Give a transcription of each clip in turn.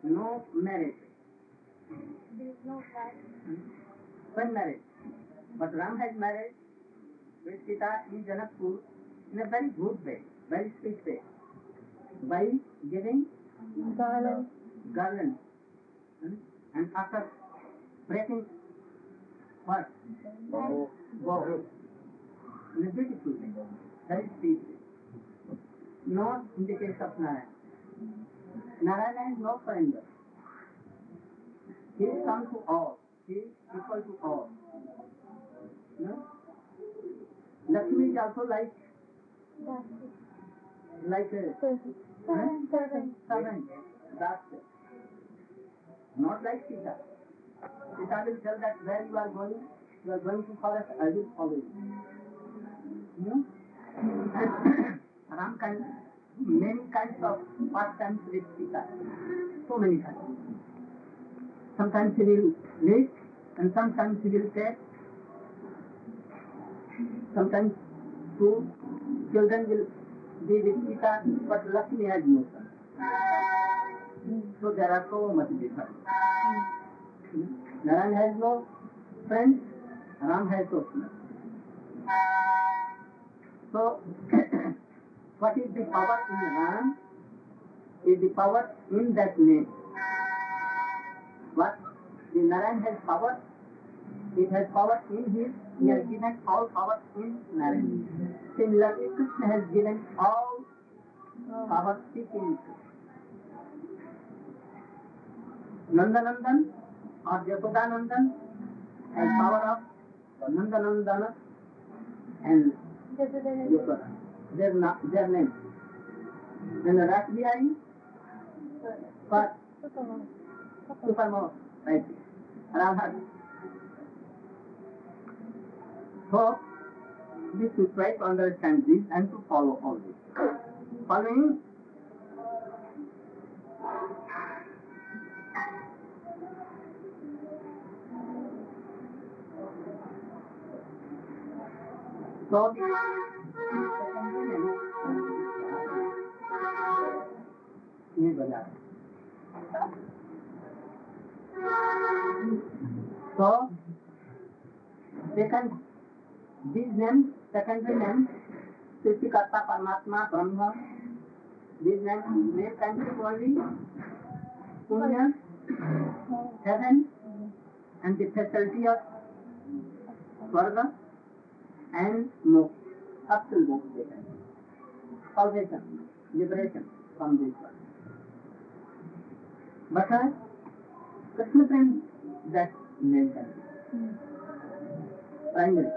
no marriage. There is no child. One marriage. But Ram has married with Sita in Janakpur in a very good way, very sweet way, by giving Garland. garlands. And after breaking what? Bow. In a beautiful way, very sweet way. Not in the case of Narayana. Narayana is no surrender. He is come to all. He is equal to all. No? Lakshmi is also like a servant. That's it. Not like Sita. Sita will tell that where you are going to forest, I will follow you. No? Ram can do many kinds of pastimes with Sita. So many kinds. Sometimes he will live and sometimes he will take. Sometimes two children will be with Sita, but Lakshmi has no son. So there are so much difference. Narayan has no friends, Ram has no friends. So, what is the power in Ram is the power in that name. What? The Narayan has power, it has power in him, he has given all power in Narayan. Similarly, Krishna has given all power in Nandanandan or Yashodanandan has power of Nandanandana and Yashoda. Their names. Then the Rasbihari for Supermo, right? Radha. So, we should try to understand this and to follow all this. Following so so second these names, secondary names, Srishtikarta, Paramatma, Brahma, these names can be only Punya, heaven, and the facility of Swarga and Moksha, absolute salvation, liberation from this world. But Krishna brings that name can be primary.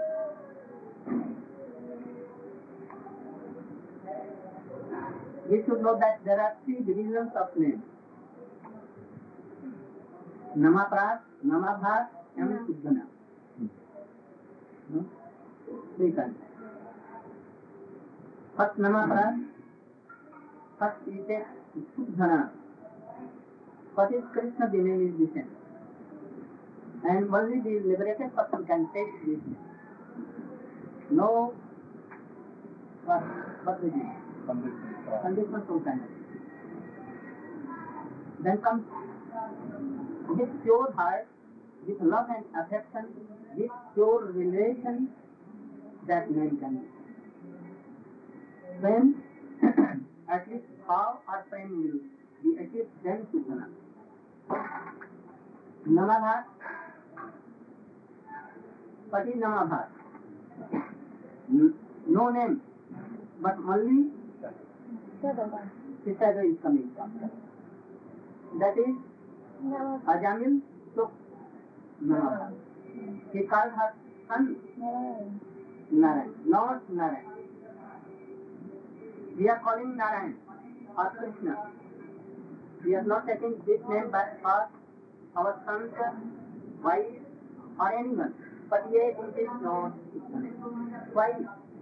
We should know that there are three divisions of names. Namapras, Namabhas, and Suddhana. Three kinds. First Namapras, first is a Suddhana. What is Krishna? The name is the same. And only the liberated person can take this name. No, what is it? Conditional from time. Then comes with pure heart, with love and affection, with pure relation, that name can be. When at least how or frame will be achieved, then Suddhana. Namabhat. What is Namabhat? No name, but only Sitaga is coming from. That is Ajamil took Namabhat. He called her son Narayan, not Narayan. We are calling Narayan or Krishna. We are not taking this name by us, our sons, wife, or anyone. But yet it is not Krishna name. Why?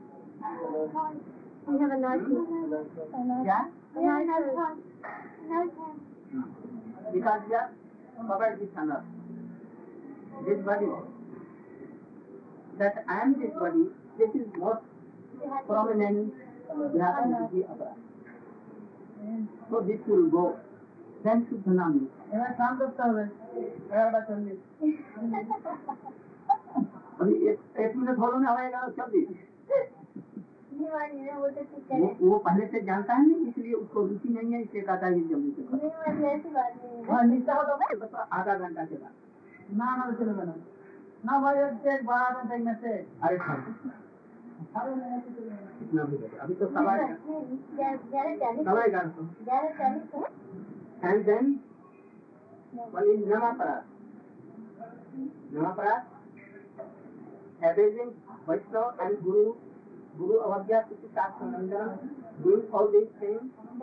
We have a nice Yeah? We have another one. Because we are covered with honor. This body, that I am this body, this is most prominent Graham. So this will go. then Suddhanam. એમાં કામ કરતા હવે બરાબર ચલ્લી अभी एक minute बोलो ना, हमारे जल्दी। बोलते वो पहले से जानता है नहीं, इसलिए उसको रुचि नहीं है, इसलिए कहता है कि जल्दी से करो। ऐसी बात नहीं है। हाँ निश्चय हो तो बस आधा घंटा के बाद। ना ना चलो मैडम ना भाई एक बार टाइम में से अरे हाँ, इतना भी है। अभी तो सवा 11:30 तो। And then one is Namaparat. Namaparat, abusing Vaishnava and Guru Avagya Shastra Nandana, doing all these things.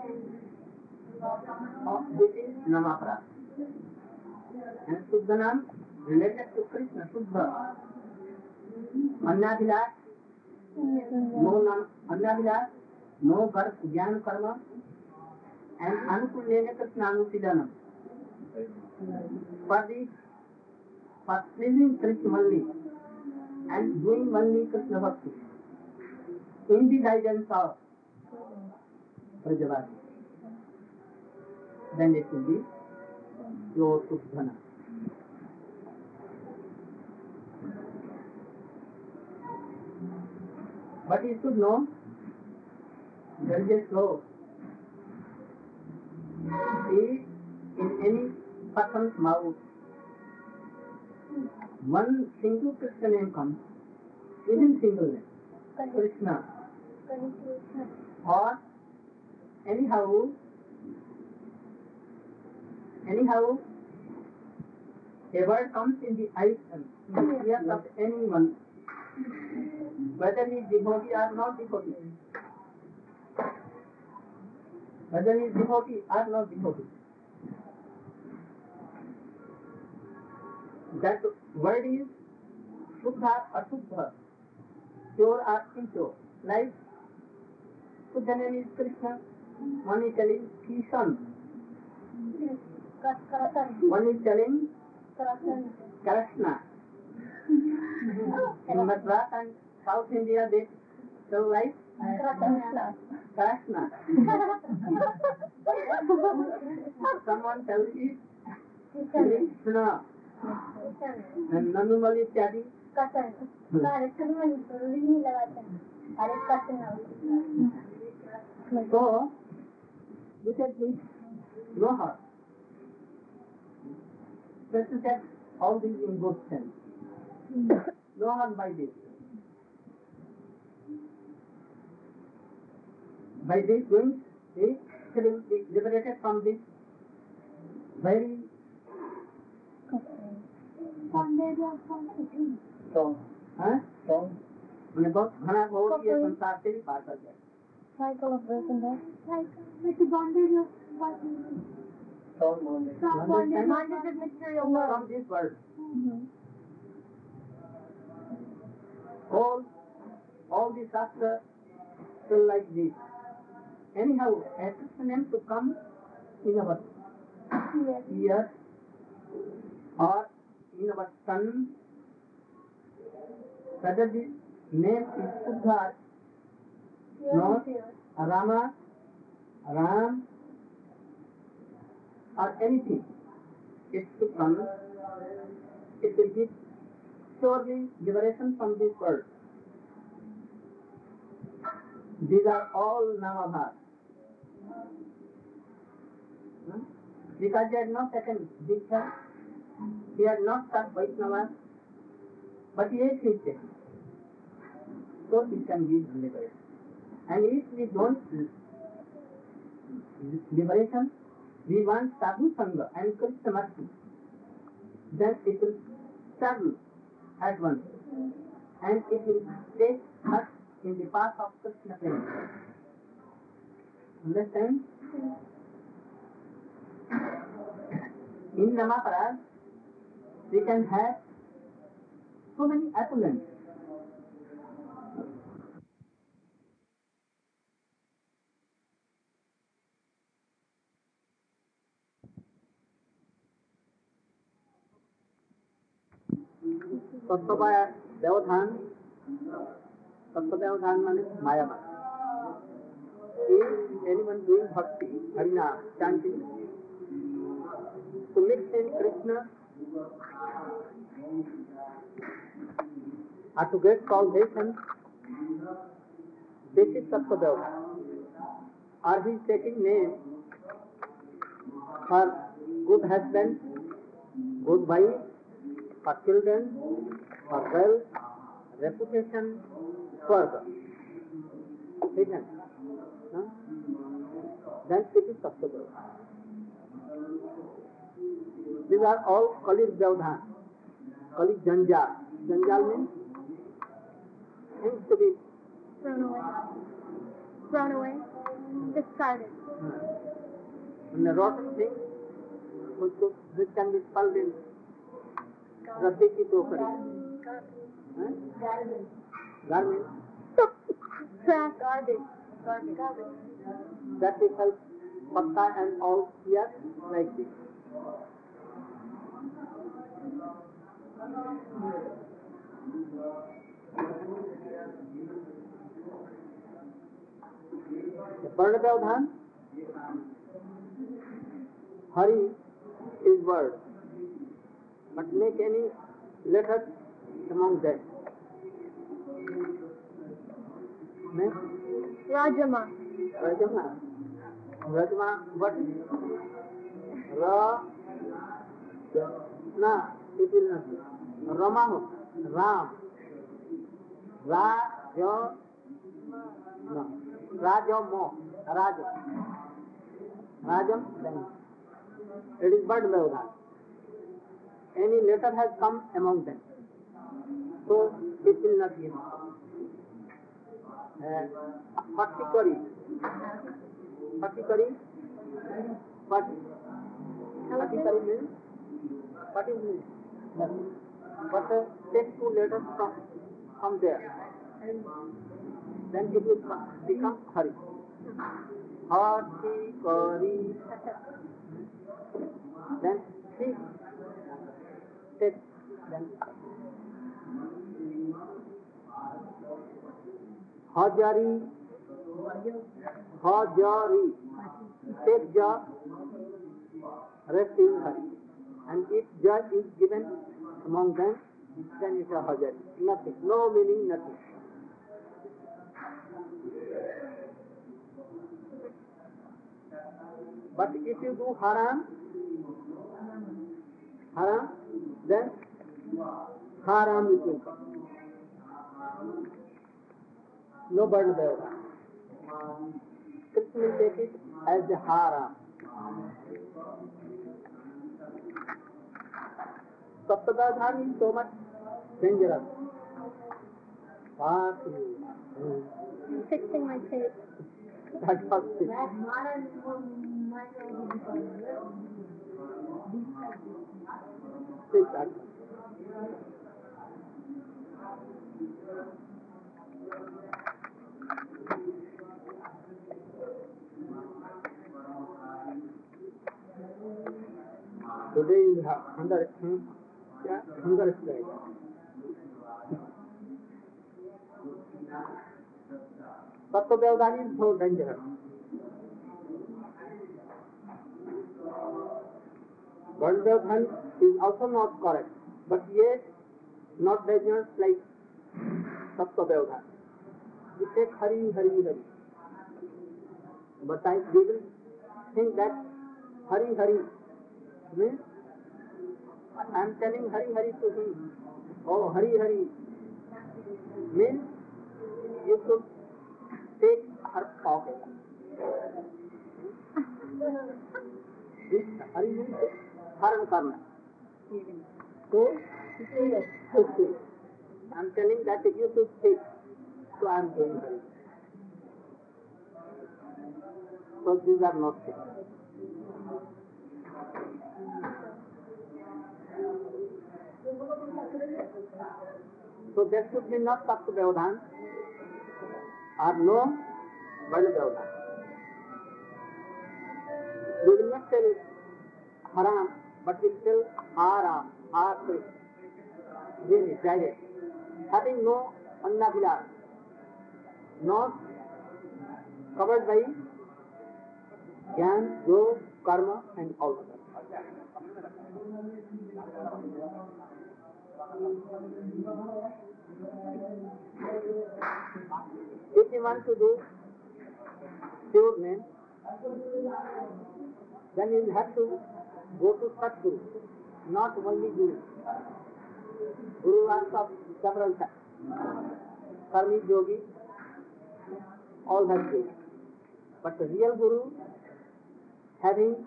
This is Namaparat. And Suddhanam related to Krishna, Suddha. Annadilas, Annadilas, no birth, Jnana Karma, and Anukulena Krishnanusidanam. For pleasing Krishna only and doing only Krishna Bhakti in the guidance of Prajavati, then it will be your Suddhana. But you should know, there is a slow. If in any person's mouth one single Krishna name comes, within single name, Krishna, or anyhow a word comes in the eyes and ears of anyone, whether he is devotee or not devotee, that word is Shuddha or Ashuddha, pure or impure. Like Shuddha name is Krishna, one is telling Kishan, one is telling Krishna. In Madras and South India they tell like Krishna. Someone tells you Krishna. And normally Ityadi. So, look at this, no heart. Just to set all these in good sense. No harm by this. By this doing, he will be liberated from this very मैंने बहुत घना घोर ये संसार से भी पार कर जाए। Cycle of birth and death. With the bondage of what? Bondage of material world. From this world. All the shastras feel like this. Anyhow, a Krishna name to come in our ears or in our sun, whether the name is Suddha, not Rama, Ram, or anything, it to come, it will give surely liberation from this world. These are all Namabhas. Because they had not taken Diksha, he had not taught Vaishnavas, but he is Christian. So he can give liberation. And if we don't liberation, we want sadhu sangha and Krishna mercy, then it will struggle at once, and it will take us in the path of Krishna prema. Understand? In Namaparad, we can have so many opulence. तत्वपाया व्यवधान माने मायावाद. If anyone doing bhakti, harina, chanting, to mix in Krishna or to get salvation, this is Sattva Vyavahar. Or he is taking name for good husband, good wife, for children, for wealth, reputation, further. Hidden. No? Then it is Sattva Vyavahar. These are all Kali Vyavadhan, Kali Janjal. Janjal means things to be thrown away, discarded. And the rotten thing which can be spelled in Radhi ki tokari. Garment. Trash, garbage. That is help patta and all here like this. The Varna Vyavadhan, Hari is word, but make any letters among them. Next, Rajama. Rajma, what? Ra, na, it will not be. Rama, Ram. Ra, yo, no. Rajamo, Rajam, then. It is word Vyavadhan. Any letter has come among them. So it will not be. Patikari. Patikari means, what is mean? Nothing. But take two letters from there. Then it will become Hari. Patikari. Then three. Take. Then Hajari. Take Ja, rest is Hari. And if Ja is given among them, then it is Hajari. Nothing. No meaning, nothing. But if you do Haram, then Haram it will come. No burden there. Krishna will take it as the Haram. Sattva Vyavadhan is so much dangerous. Fixing my tape. That was it. Take that. Today is hunger strike. Sattva Vyavadhan is so dangerous. Varna Vyavadhan is also not correct, but yet not dangerous like Sattva Vyavadhan. We take Hari. But we will think that Hari means I am telling Hari to him. Oh, Hari means you should take her pocket. This Hari means Haran Karna. So, I am telling that you should take. So I am doing Hari. So these are not things. So there should be not Sattva Vyavadhan or no Varna Vyavadhan. We will not tell Haram, but we will tell Haram, really direct. Having no Anna Vilas, not covered by Jnana, Yoga, Karma and all of that. If you want to do pure name, then you have to go to Satguru, not only Guru. Guru was of several types. Karmi, Yogi, all have this. But the real Guru, having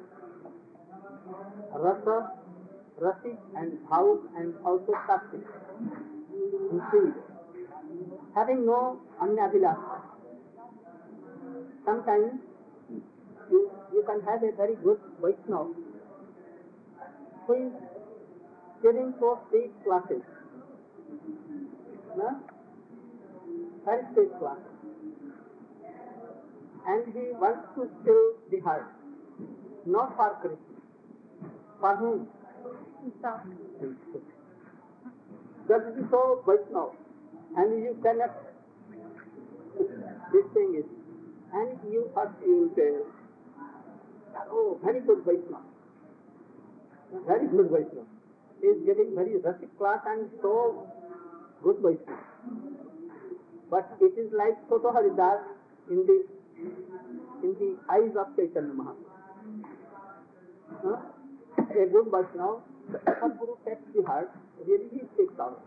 rasa, rasic and bhav and also sattvic, and three, having no anyabhilasa. Sometimes you can have a very good Vaishnava who is giving for state classes, no? Very state classes, and he wants to still the heart, not for Krishna. For whom? That is so Vaishnava, and you cannot, this thing is, and you first you will say, oh, very good Vaishnava, very good Vaishnava. He is getting very rustic class and so good Vaishnava. But it is like Toto Haridas in the eyes of Chaitanya Mahaprabhu. A good Vaishnava, Sadguru takes the heart, really he takes out,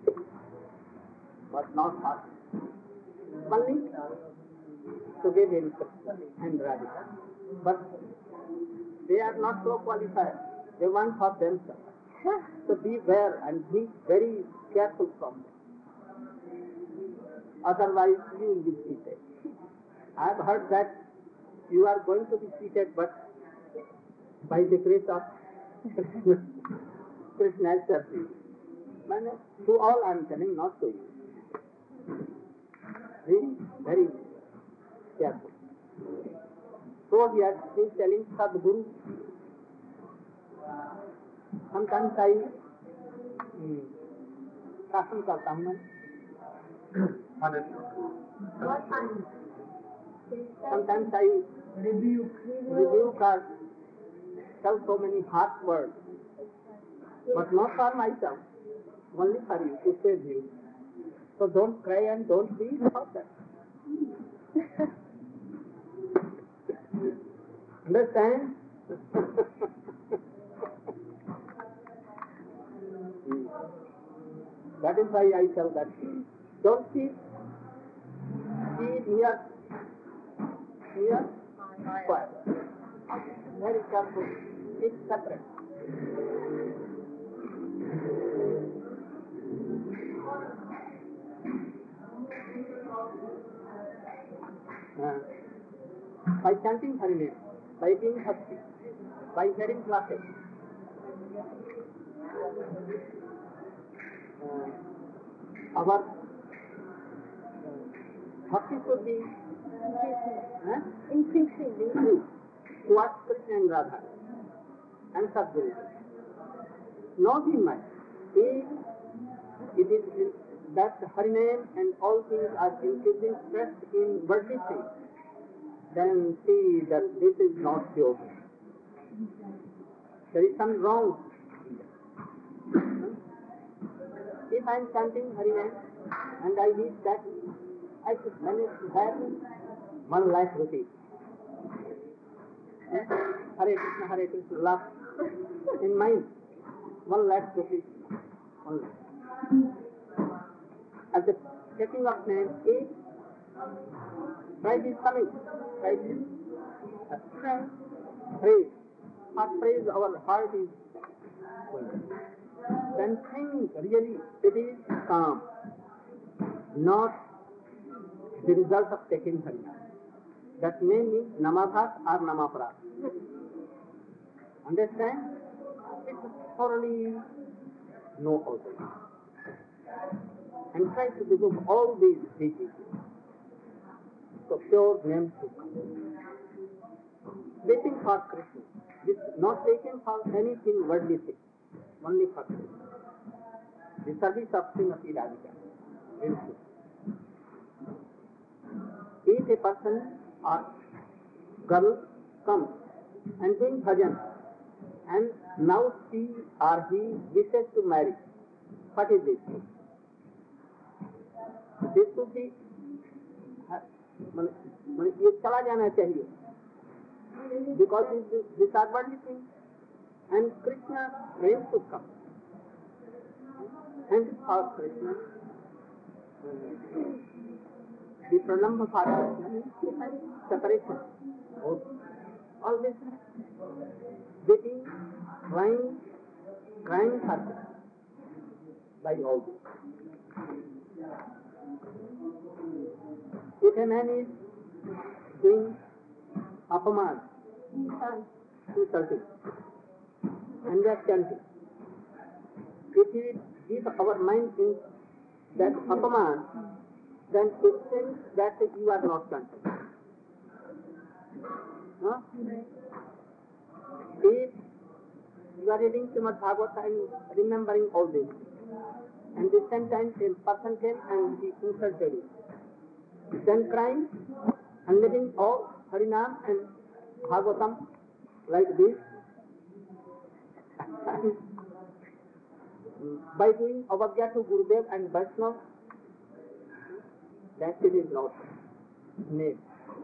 but not heart. Only to give instruction and Radhika. But they are not so qualified. They want for themselves. So beware and be very careful from them. Otherwise you will be cheated. I have heard that you are going to be cheated, but by the grace of Krishna's service. To all I am telling, not to you. Be very careful. So he is telling Sadguru. Sometimes I शासन करता हूँ मैं. Sometimes I rebuke or tell so many harsh words, but not for myself, only for you, to save you. So don't cry and don't be about that. Understand? That is why I tell that. Don't be near fire. Very careful. It's separate. By chanting Hari name, by being happy, by hearing classes, our bhakti should be increasing towards Krishna and Radha and Sadguru. Not in mind. If it is that Hari name and all things are increasing stress in worldly things, then see that this is not pure. There is some wrong. If I am chanting Hari name and I wish that I should manage to have 1 lakh rupees. Hare Krishna, love in mind, 1 lakh rupees. 1 lakh. At the taking of name, prize is coming. Prize is praise. What praise our heart is going. Then think really it is calm, not the result of taking Hari. That may mean Namabhat or Namaprat. Understand? It's thoroughly know all this. And try to remove all these diseases. So pure name should come. Waiting for Krishna. This not waiting for anything worldly thing. Only for Krishna. The service of Srimati Radhika. If a person or girl comes and doing bhajan and now she or he wishes to marry. What is this? This should be ये चला जाना चाहिए because these are worldly things and Krishna reigns to come and for Krishna the pranam for Krishna separation all this beating, crying for Krishna by all this. If a man is doing apaman, insulting, and we are chanting, if our mind thinks that apaman, then it thinks that you are not chanting. Huh? If you are reading Srimad Bhagavata and remembering all this, and the same time a person came and he insulted you, then crying and letting all Harinam and Bhagavatam like this, by doing avagya to Gurudev and Vaishnava, that it is not made.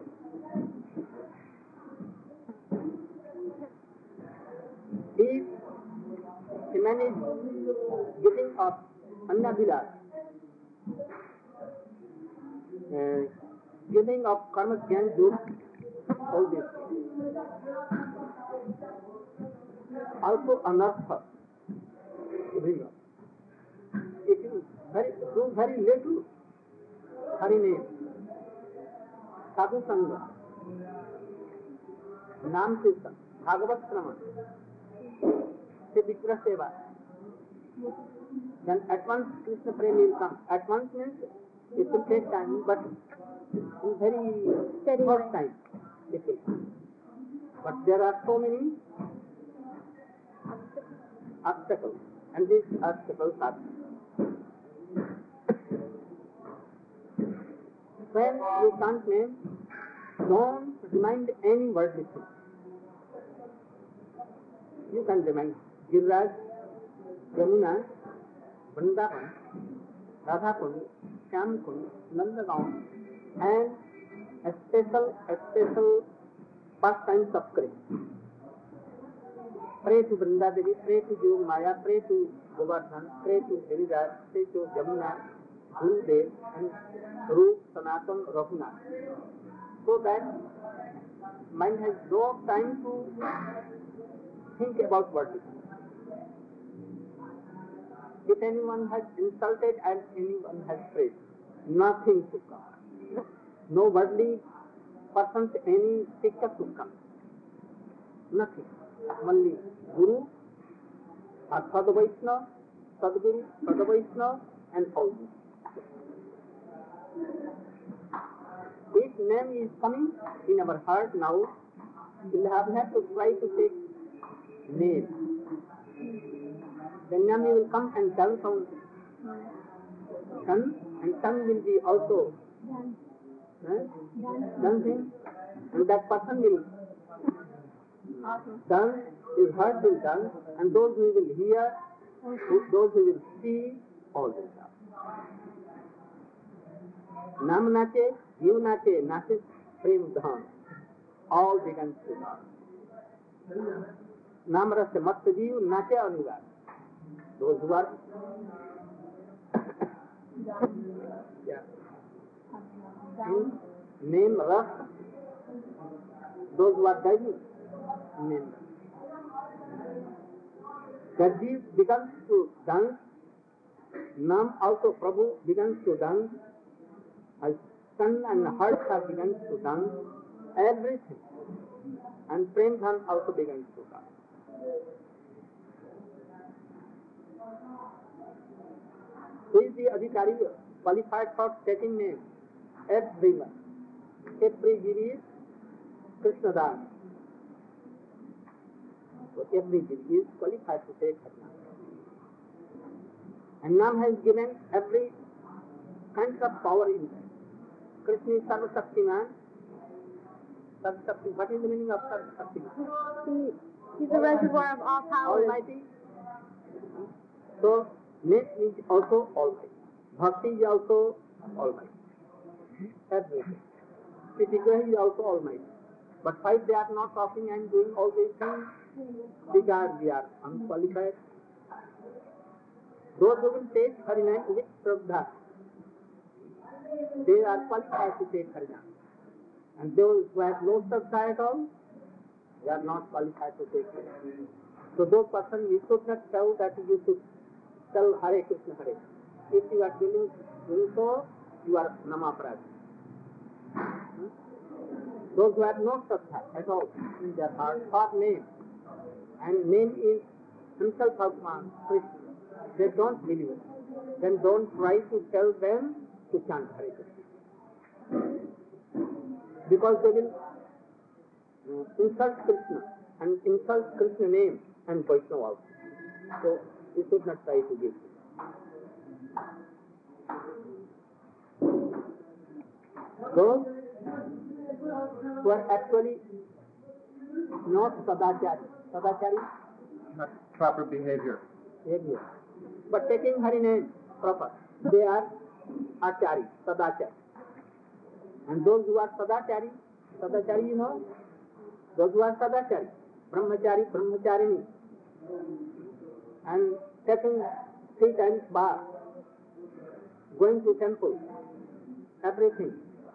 If a man is giving up Anna Vilas, giving up karma jnana yoga, all this also anartha to bring up. If you do very little Hari name, sadhu sangha, naam kirtan, bhagavat shravan, vigrah seva, then at once Krishna prema will come. At once means it will take time, but in very short time it will come. But there are so many obstacles, and these obstacles are when you chant name, don't remind any worldly thing. You can remind Giriraj, Yamuna, Vrindavan, Radhakund, Shyamkund, Nandagaon, and a special pastimes of Krishna. Pray to Vrindadevi, pray to Jog Maya, pray to Govardhan, pray to Giriraj, pray to Yamuna, Gurudev, and Rup, Sanatan, Raghunath. So that mind has no time to think about worldly things. If anyone has insulted and anyone has praised, nothing to come. No worldly persons, any picture to come. Nothing. Only Guru, Sadhu Vaishnava, Sadguru, Sadhu Vaishnava, and all this. This name is coming in our heart now. We have to try to take name. Then Nami will come and dance on sun, and sun will be also dancing, and that person will dance, his heart will dance, and those who will hear, those who will see, all this. Nam nache, you nache, nache prem dham, all begins to dance. Nam rasa mat jiv nache anugar. Those who are in name ras, those who are diving name. Gajiv begins to dance. Nam also Prabhu begins to dance. As sun and heart have begun to dance. Everything. And Prem Dhan also begins to dance. Who is the Adhikari qualified for taking name? Everyone. Every Jiri is Krishna Das. So every Jiri is qualified to take her name. And Nam has given every kind of power in them. Krishna is Sarva Shaktiman. What is the meaning of Sarva Shaktiman? He's the reservoir of all power. Almighty. So, name is also Almighty. Bhakti is also Almighty. Everything. Vigraha is also Almighty. But why they are not talking and doing all these things? Because we are unqualified. Those who will take Harinam with Shraddha, they are qualified to take Harinam. And those who have no Shraddha at all, they are not qualified to take Harinam. So those persons, we should not tell that you should tell Hare Krishna, Hare Krishna. If you are doing so, you are Namaprad. Those who have no Shraddha at all in their heart for name, and name is himself Bhagwan, Krishna, they don't believe it. Then don't try to tell them to chant Hare Krishna. Because they will insult Krishna and insult Krishna name and Vaishnava also. So you should not try to give. Those who are actually not Sadachari, Not proper behavior. but taking Hari name proper, they are Achari, Sadachari. And those who are Sadachari, you know, those who are Sadachari, Brahmacharini, and taking 3 times bath, going to temple, everything.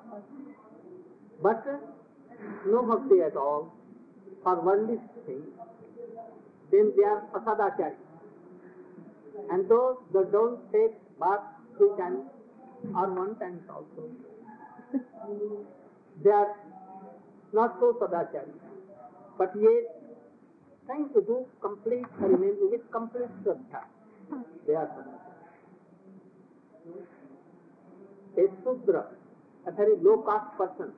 But no bhakti at all for worldly things, then they are Asadachari. And those that don't take bath 3 times or 1 time also, they are not so Sadachari. But yet, trying to do complete Harinam with complete Shraddha, they are Sadachari. A Sudra, a very low caste person,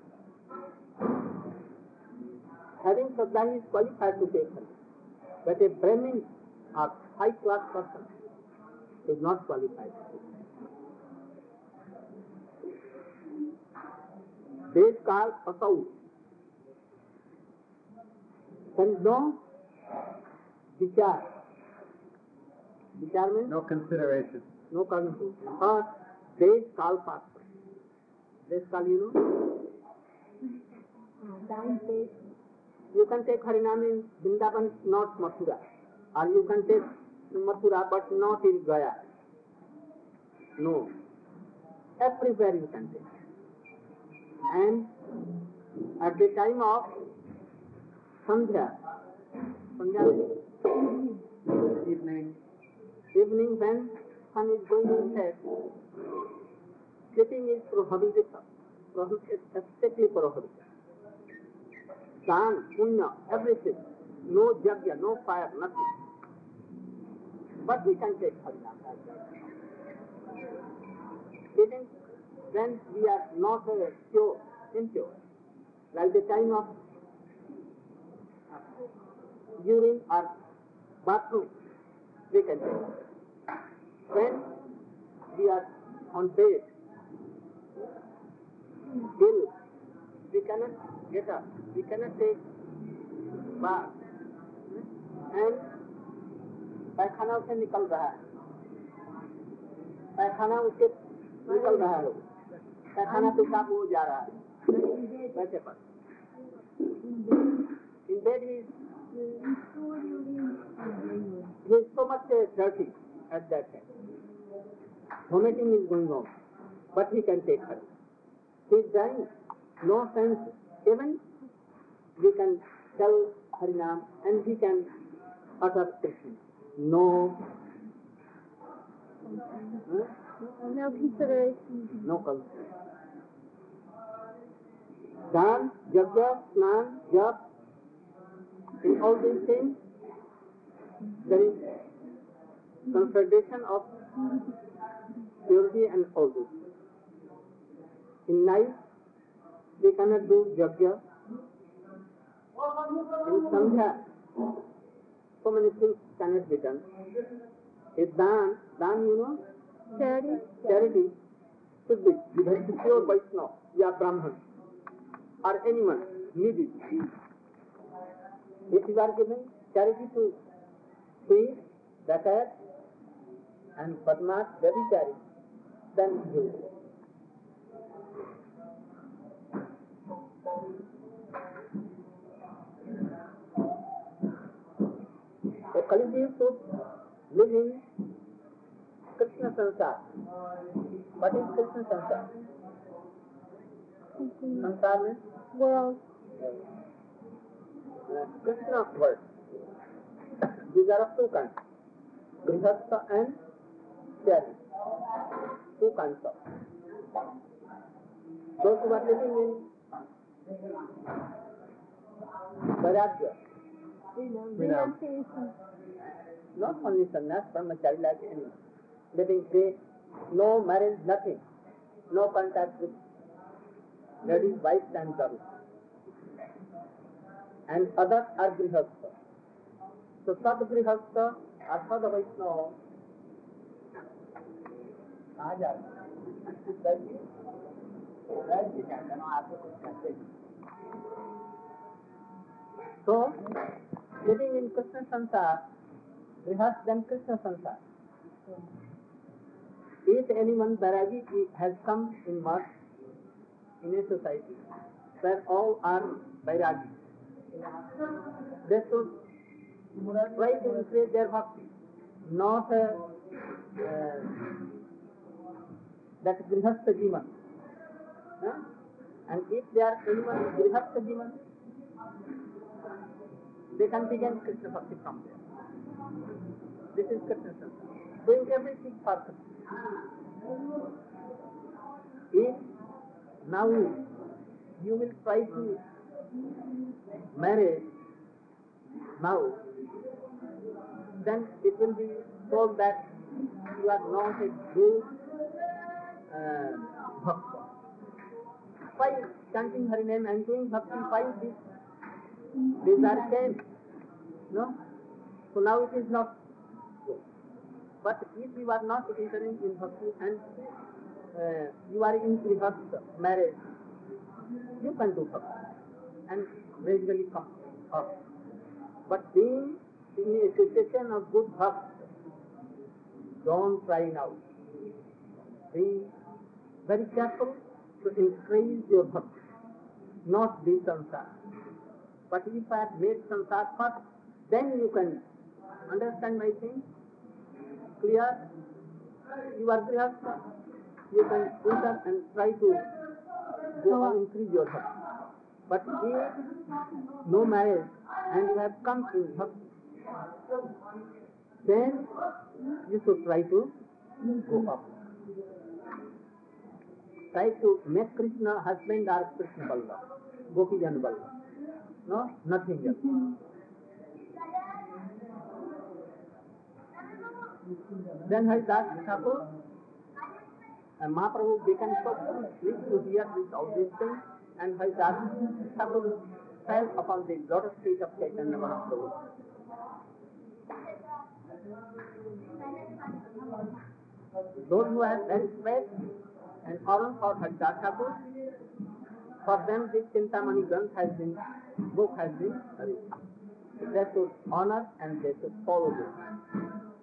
having Shraddha is qualified to take Harinam. But a Brahmin or high class person is not qualified. They is called Asau. There is no vichar. Vichar means No consideration. no cognition. Or they is called Patra. They is called, you know, you can take Harinam in Vrindavan, not Mathura. Or you can take Mathura but not in Gaya. No. Everywhere you can take. And at the time of Sandhya Evening. when sun is going to set, sleeping is prohibited, strictly prohibited. Dan, punya, everything. No jagya, no fire, nothing. But we can take Harinam. Even when we are not pure, impure, like the time of urine or bathroom, we can take. When we are on bed, still we cannot get up, we cannot take bath, and पैखाना उसे निकल रहा है, पैखाना उससे निकल रहा है, पैखाना पेशाब हो जा रहा है, वैसे पर in bed he is so much dirty at that time. Vomiting is going on, but he can take her. He is dying, no sense. Even we can tell Harinam and he can utter Krishna. No. No consideration. No consideration. Dan, Yajna, Snan, Jap, in all these things, there is confederation of purity and all this. In life, we cannot do Yajna. In Sandhya, so many things cannot be done. If Dan, you know, charity should be given to pure Vaishnava, ya Brahman, or anyone needy. If you are giving charity to free, zakat, and badmash charity, then give. A Kaliji should live in Krishna Sansar. What is Krishna Sansar? Sansar means World. Krishna world. These are of two kinds, Grihastha and Tyagi. Two kinds of. Those who are living in Vairagya, Renunciation. not only sannyas, brahmachari like anyone, living they, no marriage, nothing, no contact with ladies, wives and girls. And others are grihastha. So sad grihastha or sad Vaishnava, कहाँ जा रहे हैं? So, living in Krishna Sansar, rehearse then Krishna Sansar. If anyone Bairagi has come in merge in a society where all are Bairagi, they should try to increase their bhakti, not that Grihastha Jivan. And if they are anyone Grihastha Jivan, they can begin Krishna Bhakti from there. This is Krishna Sansar. Doing everything for Krishna. If now you will try to marry now, then it will be told that you are not a good bhakta. Why chanting Hari name and doing bhakti? Why these are same? No? So now it is not good. But if you are not entering in bhakti and you are in grihastha, marriage, you can do bhakti and gradually come up. But being in a situation of good bhakti, don't try now. Be very careful to increase your bhakti, not be sansar. But if I have made sansar first, then you can understand my thing. Clear? You are grihastha. You can enter and try to go on increase your bhakti. But if no marriage and you have come in bhakti, then you should try to go up. Try to make Krishna husband or Krishna Ballabha, Gopijan Ballabha. No, nothing else. Then Haridas Thakur and Mahaprabhu became so pleased to hear all these things, and Haridas Thakur fell upon the lotus feet of Chaitanya Mahaprabhu. Those who have very faith and honor for Haridas Thakur, for them this Chintamani book has been written. They should honor and they should follow this.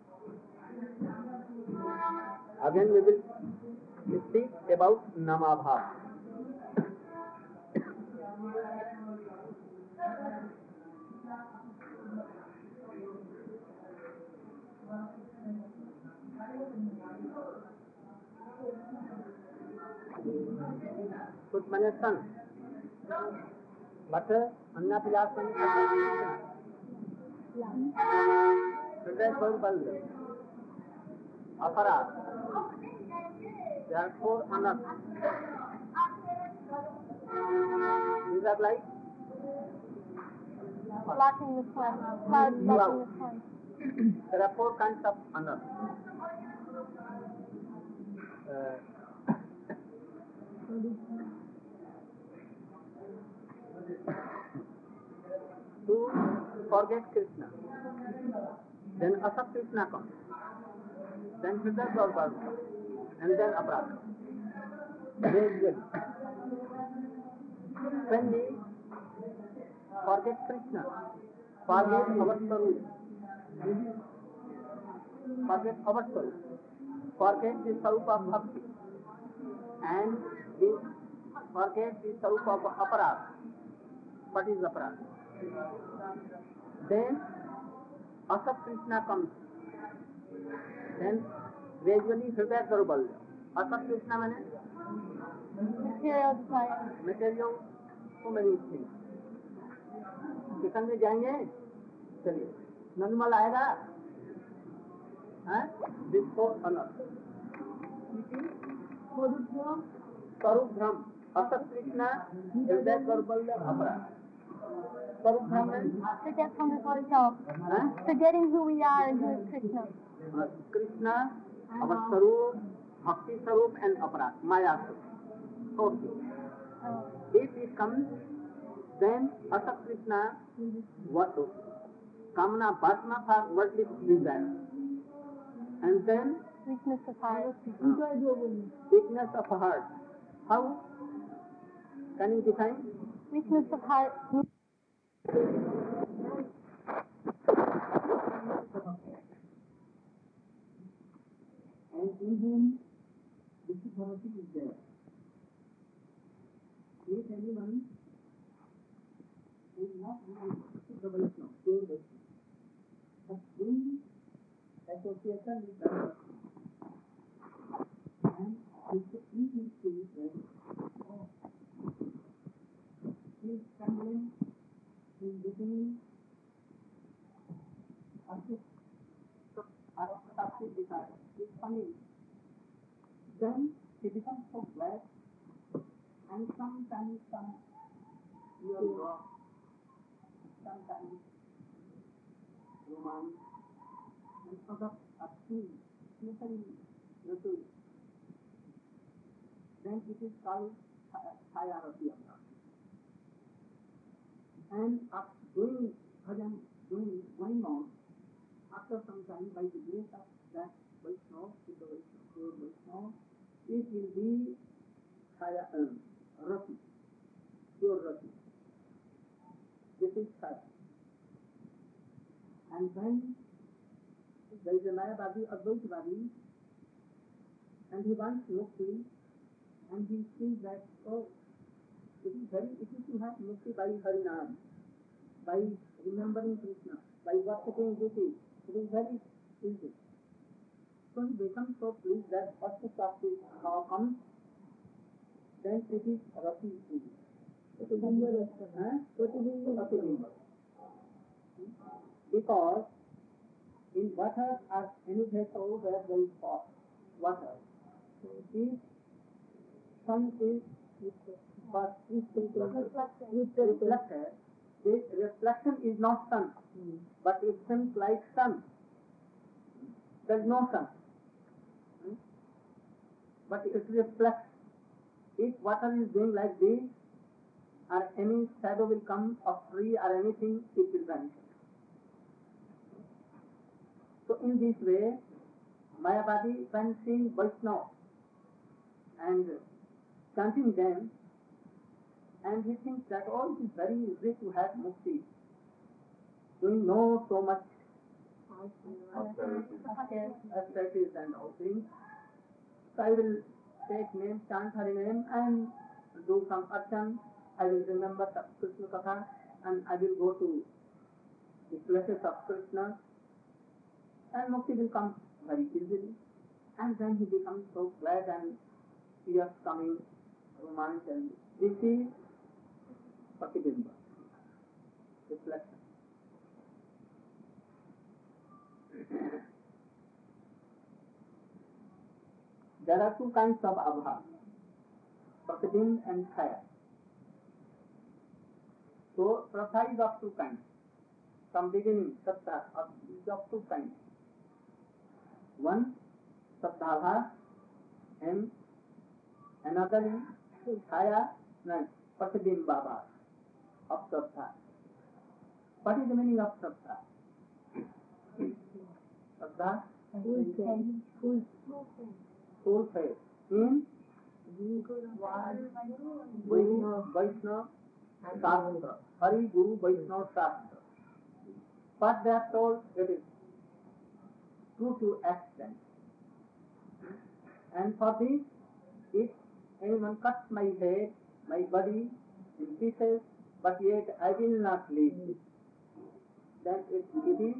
Again we will speak about Namabhav. Put son, butter, Anna Pilasan, Hriday Gaur Apara. There are 4 annas. These are like Blocking the sun. Clouds blocking the sun. there are 4 kinds of annas. To forget Krishna. Then Asat Krishna comes. Then Hriday Gaur comes. And then Aparadha. Gradually. When we forget Krishna, forget our Sarup. Forget our Sarup. Forget the Sarup of Bhakti. And forget the Sarup of Aparad. What is Aparad? Then Asat Krishna comes. Then gradually Hridaya Daurbalya. Asat Krishna means Material desire. material, so many things. Kishan में जाएंगे, चलिए नंदमल आएगा, हैं? जिसको अनर्थ स्वरूप भ्रम, असत कृष्णा, हृदय दौर्बल्य, अपराध. स्वरूप भ्रम है Forget from ourselves. Forgetting who we are and who is Krishna. Krishna, our स्वरूप, भक्ति स्वरूप and अपराध, माया स्वरूप. Okay. If it comes, then Asat Krishna, what Kamana Bhasma for worldly desire. And then Weakness of heart. weakness of heart. How? Can you define? Weakness of heart. And in him, this is there. If anyone is not really the Vaishnava, pure Vaishnava, but in association with the and it's easy to say, oh, he's stumbling, he's getting he's funny. Then he becomes so glad, and sometimes you are wrong, sometimes romance, and others are true, necessary, little. Then it is called hierarchy of God. And after doing bhajan, going on, after some time, by the grace of that Vaishnava, pure Vaishnava, it will be rati, pure rati. This is fire. And then there is a Mayavadi, Advaitavadi, and he wants mukti, and he sees that, oh, it is to have mukti by Harinam, by remembering Krishna, by worshipping Deity. It is very easy. So he becomes so pleased that first Shakti comes, then it is Rati. Because in water or any vessel where there is water, if sun is reflected, this reflection is not sun, but it seems like sun. There is no sun, but it reflects. If water is doing like this, or any shadow will come of tree or anything, it will vanish. So in this way, Mayavadi, when seeing Vaishnava and chanting them, and he thinks that, oh, it is very easy to have mukti, doing no so much austerities and all things. So I will take name, chant Hari name, and do some archan. I will remember Krishna Katha, and I will go to the places of Krishna, and mukti will come very easily. And then he becomes so glad, and tears coming, romance, and this is Patibimba, reflection. There are two kinds of abha, Patibimb and Chaya. So Pratha is of two kinds. From beginning, Satta is of two kinds. One, Satthabha, and another is Chaya, Patibimbabha of Sattha. What is the meaning of Sattha? Sattha? Full faith in Guru, Vaishnava, Shastra. Hari, Guru, Vaishnava, Shastra. But they are told it is true to extent. And for this, if anyone cuts my head, my body in pieces, but yet I will not leave it, then it is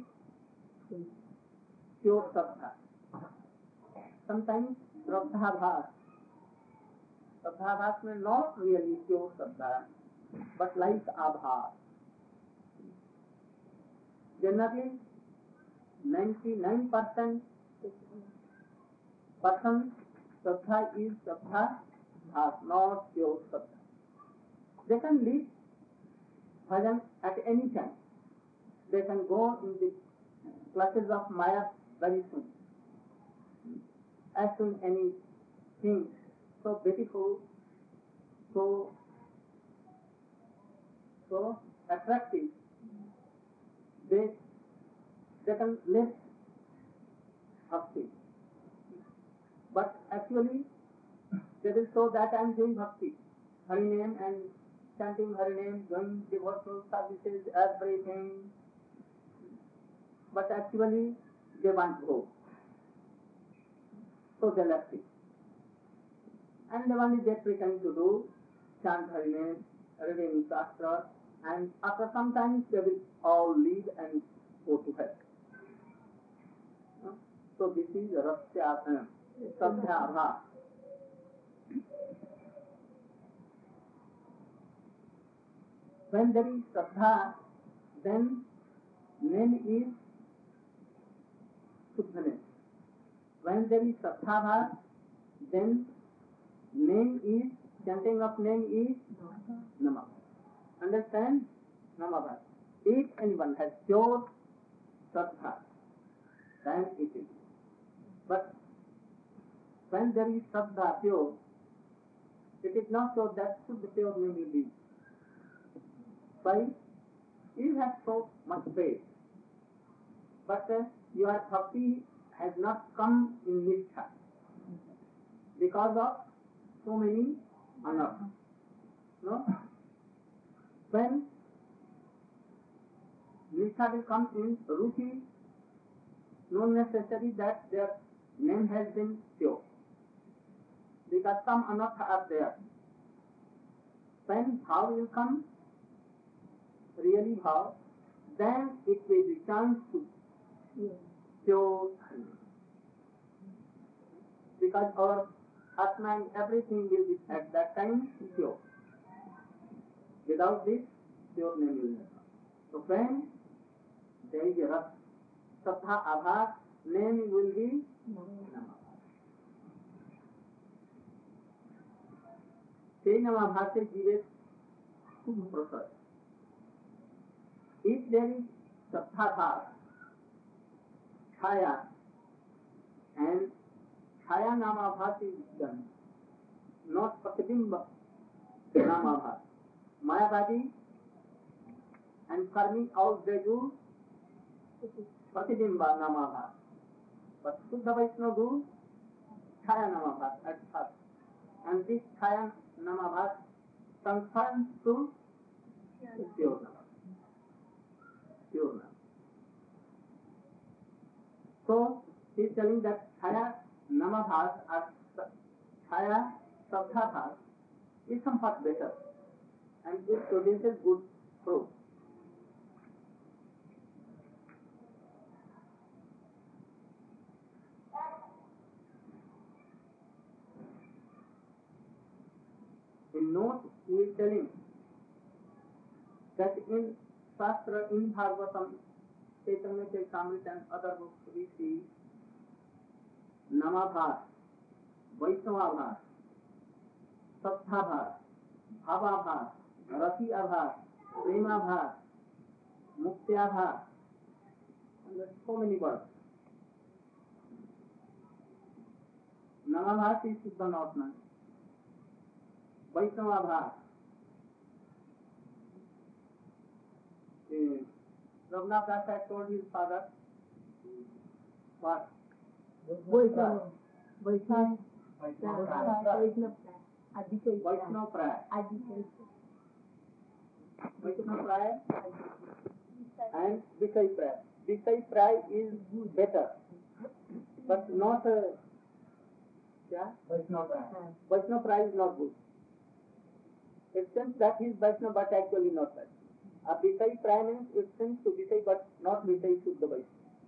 pure Sattva. Sometimes Shraddhabhas. Shraddhabhas may not really pure Sattva, but like Abhas. Generally, 99% person Sattva is Sattva, not pure Sattva. They can leave bhajan at any time. They can go in the clutches of Maya very soon. As soon anything so beautiful, so attractive, they can live bhakti. But actually, they will show that I am doing bhakti, Hari name and chanting Hari name, doing devotional services, everything. But actually, they want to go. So they left it. And the one is they pretend to do, chant Hari name, reading Shastra, and after some time they will all leave and go to hell. So this is Rasya Sattva. When there is Sattva, then name is Suddhaness. When there is Sattva, then name is, chanting of name is Namah. Understand? Namah. If anyone has pure Sattva, then it is. But when there is Sattva pure, it is not so that should the pure name will be. Why? You have so much faith, but your bhakti has not come in Nittha because of so many anarthas. No? When Nittha will come in Ruchi, not necessary that their name has been pure, because some anarthas are there. When bhav will come, really bhav, then it will return to pure Hari. Because our Atma and everything will be at that time pure. Without this, pure name will not come. So when there is a Ras, Sattva Abhas, name will be Namah. Say Namah Bhase Jivet Prasad. If there is Sattva Chaya, and Chaya Namabhas is done, not Pratibimba Namabhas. Mayavadi and Karmi, all they do Pratibimba Namabhas. But Shuddha Vaishnava do Chaya Namabhas at first. And this Chaya Namabhas transforms to pure Namabhas. Pure Namabhas. So, he is telling that Chaya Namabhas or Chaya Satthabhas is somewhat better and it produces good fruit. In note, he is telling that in Shastra, in Bhagavatam, Chaitanya Charitamrita and other books we see Namabhas, Vaishnavabhas, Satthabhas, Bhavabhas, Rasiabhas, Premabhas, Muktyabhas, and there are so many words. Namabhas is Siddha Northman, Vaishnavabhas, Raghunath Das had told his father what? Vaishnava Praya. Vaishnava Praya and this Visay Pray. Visay Pray is better, but not Vaishnava Pray is not good. It seems that he is Vaishnava, but actually not that. A Visay Pray means it seems to Visay, but not Visay Shuddha Vaishnava.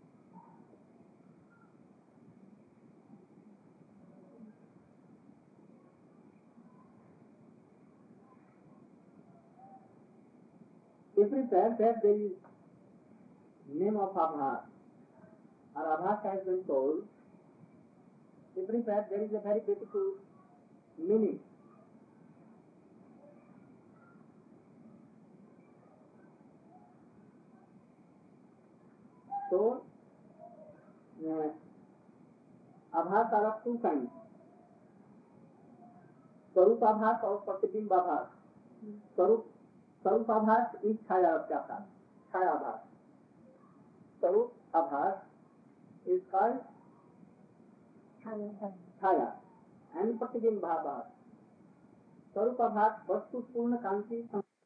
Everywhere that there is name of Abhas, or Abhas has been told, everywhere there is a very beautiful meaning. So, Abhas are of two kinds. Swarupabhas or Pratibhimbabhas. Swarupabhas is Chayabhas. Swarupabhas is called Chaya and Pratibhimbabhas. Swarupabhas Vastu Purna Kanti